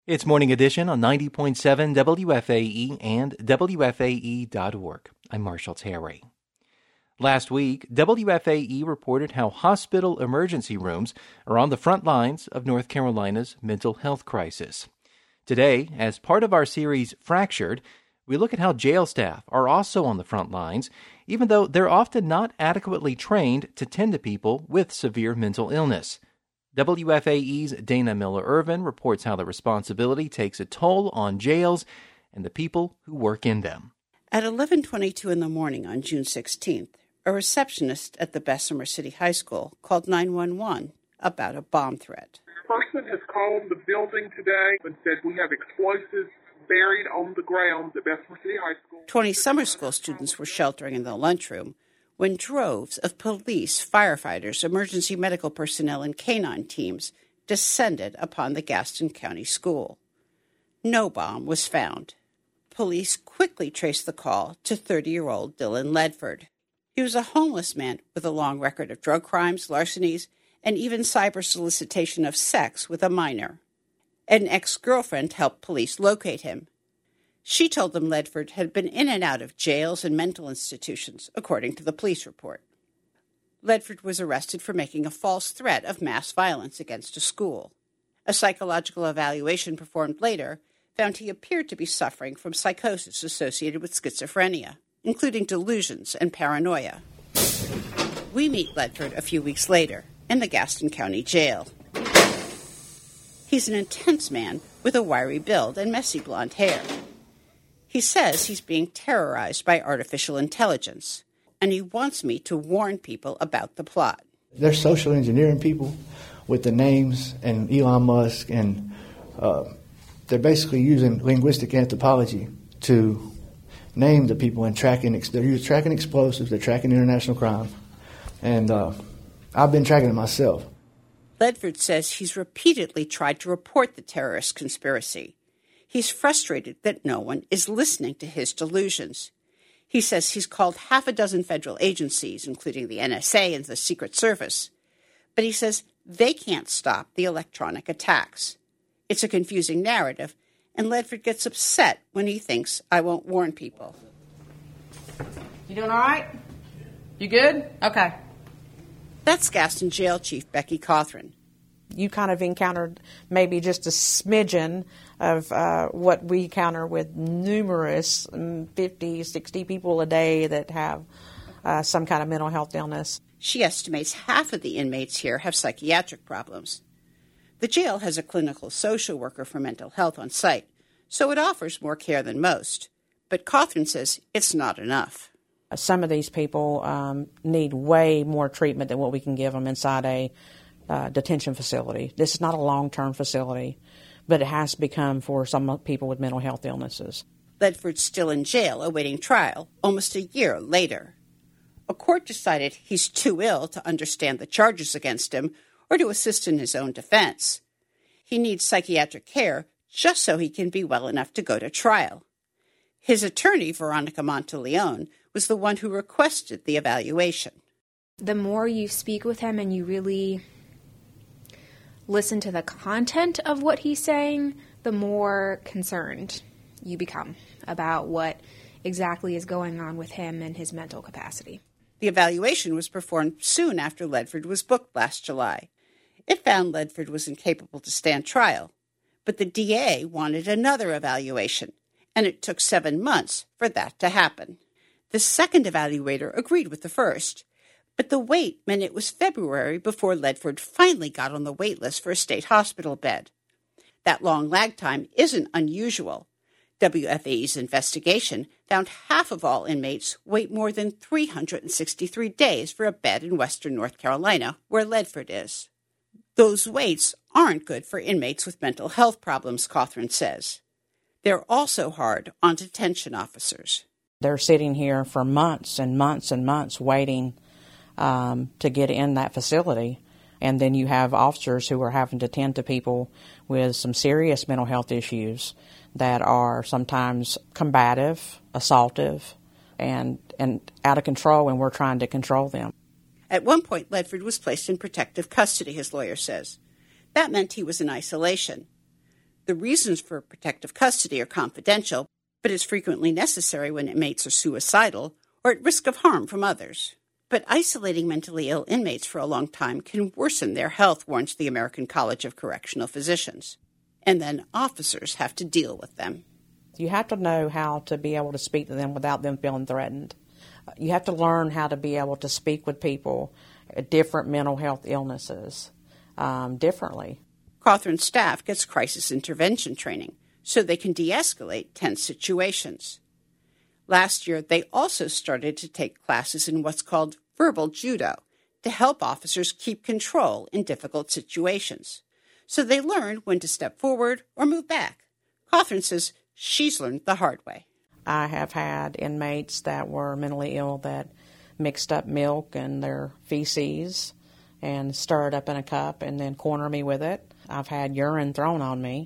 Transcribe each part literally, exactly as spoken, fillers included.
It's Morning Edition on ninety point seven W F A E and W F A E dot org. I'm Marshall Terry. Last week, W F A E reported how hospital emergency rooms are on the front lines of North Carolina's mental health crisis. Today, as part of our series Fractured, we look at how jail staff are also on the front lines, even though they're often not adequately trained to tend to people with severe mental illness. W F A E's Dana Miller-Irvin reports how the responsibility takes a toll on jails and the people who work in them. At eleven twenty-two in the morning on June sixteenth, a receptionist at the Bessemer City High School called nine one one about a bomb threat. A person has called the building today and said we have explosives buried on the grounds at Bessemer City High School. Twenty summer school students were sheltering in the lunchroom when droves of police, firefighters, emergency medical personnel, and canine teams descended upon the Gaston County School. No bomb was found. Police quickly traced the call to thirty-year-old Dylan Ledford. He was a homeless man with a long record of drug crimes, larcenies, and even cyber solicitation of sex with a minor. An ex-girlfriend helped police locate him. She told them Ledford had been in and out of jails and mental institutions, according to the police report. Ledford was arrested for making a false threat of mass violence against a school. A psychological evaluation performed later found he appeared to be suffering from psychosis associated with schizophrenia, including delusions and paranoia. We meet Ledford a few weeks later in the Gaston County Jail. He's an intense man with a wiry build and messy blonde hair. He says he's being terrorized by artificial intelligence, and he wants me to warn people about the plot. They're social engineering people with the names and Elon Musk, and uh, they're basically using linguistic anthropology to name the people and tracking. They're using tracking explosives, they're tracking international crime, and uh, I've been tracking it myself. Ledford says he's repeatedly tried to report the terrorist conspiracy. He's frustrated that no one is listening to his delusions. He says he's called half a dozen federal agencies, including the N S A and the Secret Service. But he says they can't stop the electronic attacks. It's a confusing narrative, and Ledford gets upset when he thinks I won't warn people. You doing all right? You good? Okay. That's Gaston Jail Chief Becky Cothran. You kind of encountered maybe just a smidgen of uh, what we encounter with numerous um, fifty, sixty people a day that have uh, some kind of mental health illness. She estimates half of the inmates here have psychiatric problems. The jail has a clinical social worker for mental health on site, so it offers more care than most. But Cothran says it's not enough. Some of these people um, need way more treatment than what we can give them inside a Uh, detention facility. This is not a long-term facility, but it has become for some people with mental health illnesses. Ledford's still in jail awaiting trial almost a year later. A court decided he's too ill to understand the charges against him or to assist in his own defense. He needs psychiatric care just so he can be well enough to go to trial. His attorney, Veronica Monteleone, was the one who requested the evaluation. The more you speak with him and you really listen to the content of what he's saying, the more concerned you become about what exactly is going on with him and his mental capacity. The evaluation was performed soon after Ledford was booked last July. It found Ledford was incapable to stand trial, but the D A wanted another evaluation, and it took seven months for that to happen. The second evaluator agreed with the first, but the wait meant it was February before Ledford finally got on the wait list for a state hospital bed. That long lag time isn't unusual. W F A E's investigation found half of all inmates wait more than three hundred sixty-three days for a bed in western North Carolina, where Ledford is. Those waits aren't good for inmates with mental health problems, Cothran says. They're also hard on detention officers. They're sitting here for months and months and months waiting Um, to get in that facility. And then you have officers who are having to tend to people with some serious mental health issues that are sometimes combative, assaultive, and, and out of control, and we're trying to control them. At one point, Ledford was placed in protective custody, his lawyer says. That meant he was in isolation. The reasons for protective custody are confidential, but is frequently necessary when inmates are suicidal or at risk of harm from others. But isolating mentally ill inmates for a long time can worsen their health, warns the American College of Correctional Physicians. And then officers have to deal with them. You have to know how to be able to speak to them without them feeling threatened. You have to learn how to be able to speak with people at different mental health illnesses um, differently. Cawthron's staff gets crisis intervention training so they can de-escalate tense situations. Last year, they also started to take classes in what's called verbal judo to help officers keep control in difficult situations. So they learn when to step forward or move back. Cawthron says she's learned the hard way. I have had inmates that were mentally ill that mixed up milk and their feces and stirred up in a cup and then corner me with it. I've had urine thrown on me.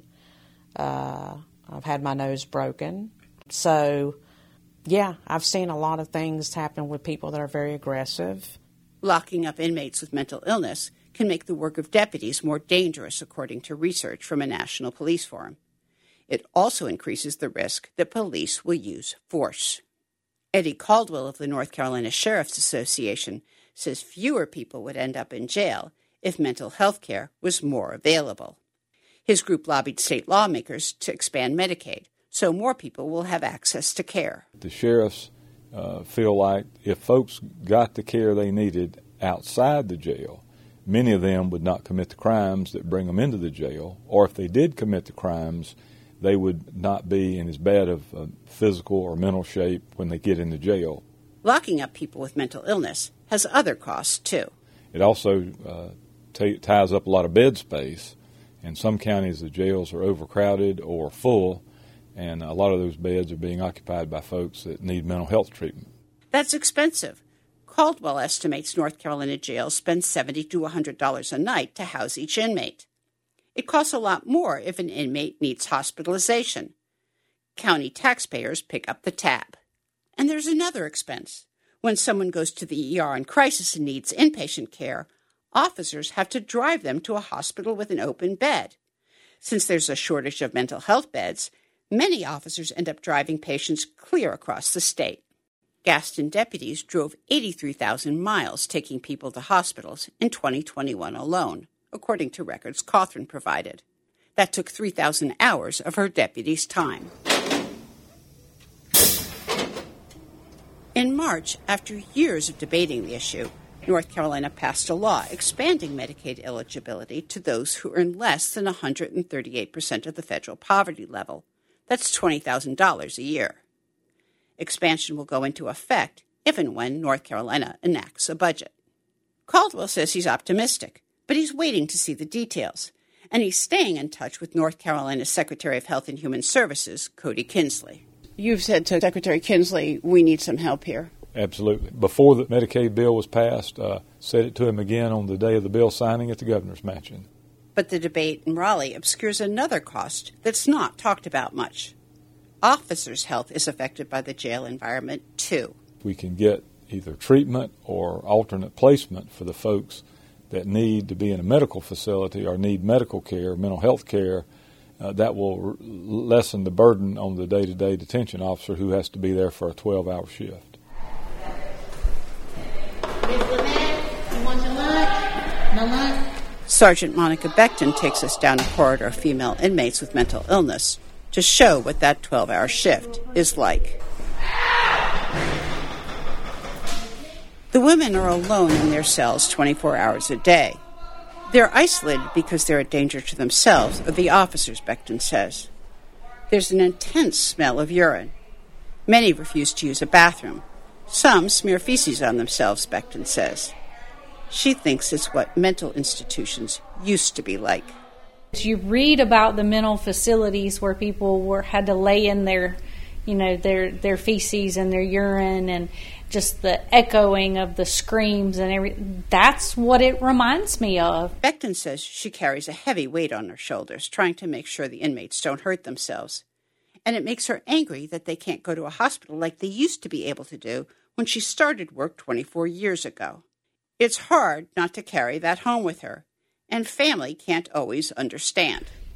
Uh, I've had my nose broken. So, yeah, I've seen a lot of things happen with people that are very aggressive. Locking up inmates with mental illness can make the work of deputies more dangerous, according to research from a national police forum. It also increases the risk that police will use force. Eddie Caldwell of the North Carolina Sheriff's Association says fewer people would end up in jail if mental health care was more available. His group lobbied state lawmakers to expand Medicaid so more people will have access to care. The sheriffs uh, feel like if folks got the care they needed outside the jail, many of them would not commit the crimes that bring them into the jail, or if they did commit the crimes, they would not be in as bad of a physical or mental shape when they get into jail. Locking up people with mental illness has other costs, too. It also uh, t- ties up a lot of bed space. In some counties, the jails are overcrowded or full, and a lot of those beds are being occupied by folks that need mental health treatment. That's expensive. Caldwell estimates North Carolina jails spend seventy to one hundred dollars a night to house each inmate. It costs a lot more if an inmate needs hospitalization. County taxpayers pick up the tab. And there's another expense. When someone goes to the E R in crisis and needs inpatient care, officers have to drive them to a hospital with an open bed. Since there's a shortage of mental health beds, many officers end up driving patients clear across the state. Gaston deputies drove eighty-three thousand miles taking people to hospitals in twenty twenty-one alone, according to records Cawthron provided. That took three thousand hours of her deputies' time. In March, after years of debating the issue, North Carolina passed a law expanding Medicaid eligibility to those who earn less than one hundred thirty-eight percent of the federal poverty level. That's twenty thousand dollars a year. Expansion will go into effect if and when North Carolina enacts a budget. Caldwell says he's optimistic, but he's waiting to see the details, and he's staying in touch with North Carolina's Secretary of Health and Human Services, Cody Kinsley. You've said to Secretary Kinsley, we need some help here. Absolutely. Before the Medicaid bill was passed, uh, said it to him again on the day of the bill signing at the governor's mansion. But the debate in Raleigh obscures another cost that's not talked about much. Officers' health is affected by the jail environment, too. We can get either treatment or alternate placement for the folks that need to be in a medical facility or need medical care, mental health care. Uh, that will r- lessen the burden on the day-to-day detention officer who has to be there for a twelve-hour shift. Sergeant Monica Beckton takes us down a corridor of female inmates with mental illness to show what that twelve-hour shift is like. The women are alone in their cells twenty-four hours a day. They're isolated because they're a danger to themselves or the officers, Beckton says. There's an intense smell of urine. Many refuse to use a bathroom. Some smear feces on themselves, Beckton says. She thinks it's what mental institutions used to be like. You read about the mental facilities where people were had to lay in their, you know, their their feces and their urine, and just the echoing of the screams and everything. That's what it reminds me of. Beckton says she carries a heavy weight on her shoulders, trying to make sure the inmates don't hurt themselves. And it makes her angry that they can't go to a hospital like they used to be able to do when she started work twenty-four years ago. It's hard not to carry that home with her, and family can't always understand.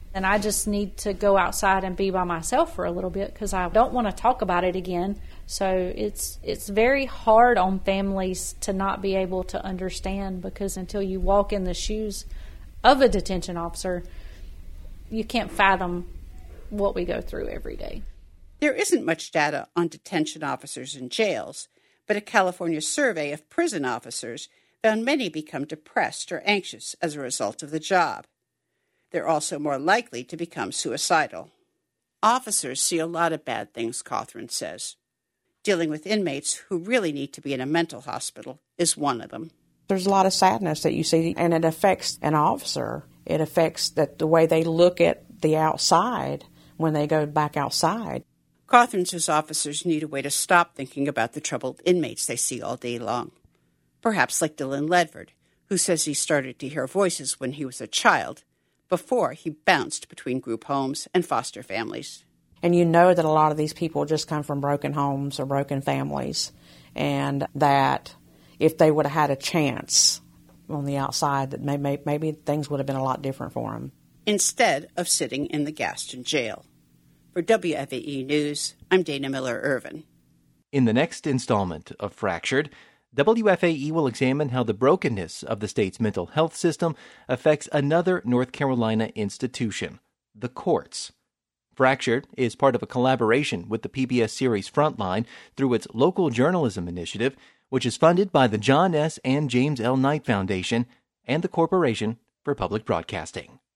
And I just need to go outside and be by myself for a little bit because I don't want to talk about it again. So it's it's very hard on families to not be able to understand, because until you walk in the shoes of a detention officer, you can't fathom what we go through every day. There isn't much data on detention officers in jails, but a California survey of prison officers found many become depressed or anxious as a result of the job. They're also more likely to become suicidal. Officers see a lot of bad things, Cawthron says. Dealing with inmates who really need to be in a mental hospital is one of them. There's a lot of sadness that you see, and it affects an officer. It affects that the way they look at the outside when they go back outside. Cawthron says officers need a way to stop thinking about the troubled inmates they see all day long. Perhaps like Dylan Ledford, who says he started to hear voices when he was a child, before he bounced between group homes and foster families. And you know that a lot of these people just come from broken homes or broken families, and that if they would have had a chance on the outside, that maybe, maybe things would have been a lot different for them. Instead of sitting in the Gaston jail. For W F A E News, I'm Dana Miller-Irvin. In the next installment of Fractured, W F A E will examine how the brokenness of the state's mental health system affects another North Carolina institution, the courts. Fractured is part of a collaboration with the P B S series Frontline through its local journalism initiative, which is funded by the John S. and James L. Knight Foundation and the Corporation for Public Broadcasting.